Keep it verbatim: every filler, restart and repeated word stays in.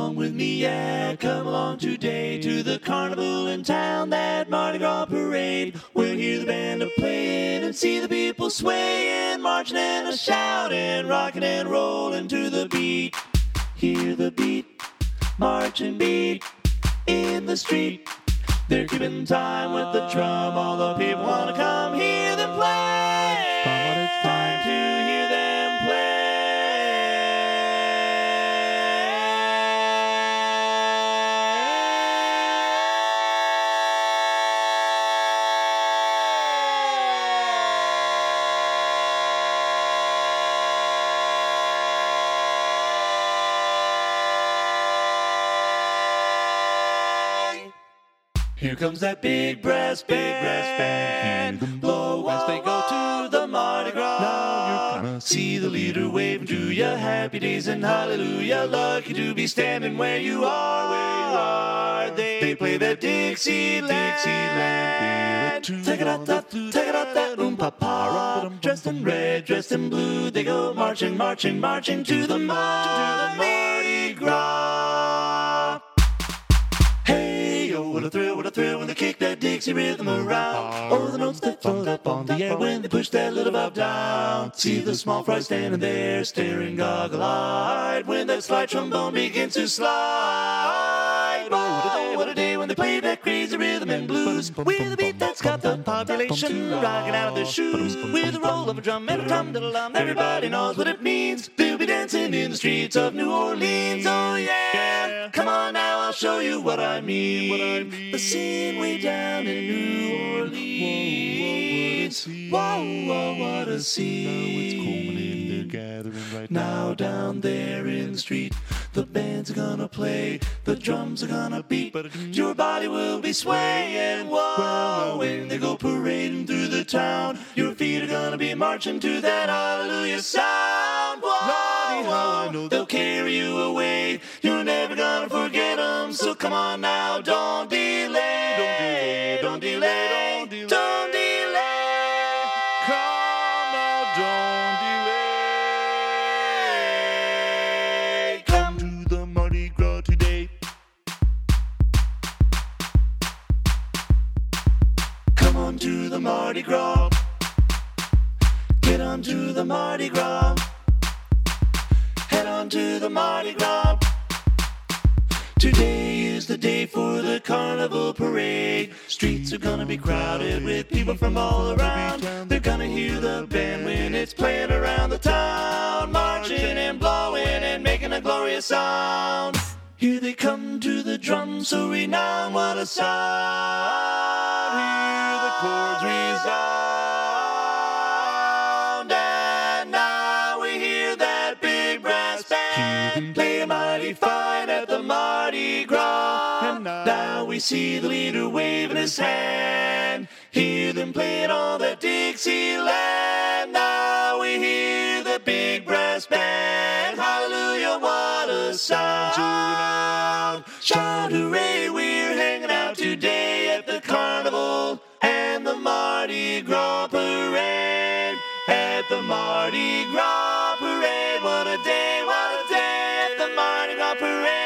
along with me, yeah. Come along today to the carnival in town, that Mardi Gras parade. We'll hear the band a playing and see the people swaying, marching and a shouting, rocking and rolling to the beat. Hear the beat, marching beat in the street. They're keeping time with the drum. All the people want to come hear them play. But it's time to hear them play. Here comes that big brass band, big brass band. Hear them blow as they go to the Mardi Gras. Now you're gonna see the leader waving to you. Happy days and hallelujah. Lucky to be standing where you are, where you are. They, they play that Dixieland, Dixieland. Take it out that, take it out that, oom pa pa. Dressed in red, dressed in blue. They go marching, marching, marching to the Mardi Gras. Hey, oh, what a thrill, what a thrill when they kick that Dixie rhythm around. Oh, the notes that float up on the air when they push that little valve down. See the small fry standing there, staring goggle-eyed when that slide trombone begins to slide. Oh, what a day, what a day when they play that crazy rhythm and blues with a beat that's got the population rocking out of their shoes. With the roll of a drum and a drum-da-da-dum, everybody knows what it means. They'll be dancing in the streets of New Orleans. Oh yeah, come on now, I'll show you what I mean. What I mean. The scene way down in New Orleans. Whoa, whoa, what a scene. Now it's culminating, they're gathering right now. Now down there in the street, the bands are gonna play, the drums are gonna beat, your body will be swaying. Whoa, when they go parading through the town, your feet are gonna be marching to that hallelujah sound. Whoa, whoa, they'll carry you away, you're never gonna forget them. So come on now, don't delay, don't delay, don't delay, don't delay. Come now, don't delay. Come to the Mardi Gras today. Come on to the Mardi Gras. Get on to the Mardi Gras. Head on to the Mardi Gras. Today is the day for the carnival parade. Streets are gonna be crowded with people from all around. They're gonna hear the band when it's playing around the town, marching and blowing and making a glorious sound. Here they come to the drums so renowned, what a sound. Hear the chords resound, and now we hear that big brass band play mighty fine at the Mardi Gras. And now we see the leader waving his hand, hear them playing all that Dixieland. Now we hear the big brass band, hallelujah, what a sound. Shout hooray, we're hanging out today at the carnival and the Mardi Gras parade. At the Mardi Gras parade, what a day, what a day at the Mardi Gras parade.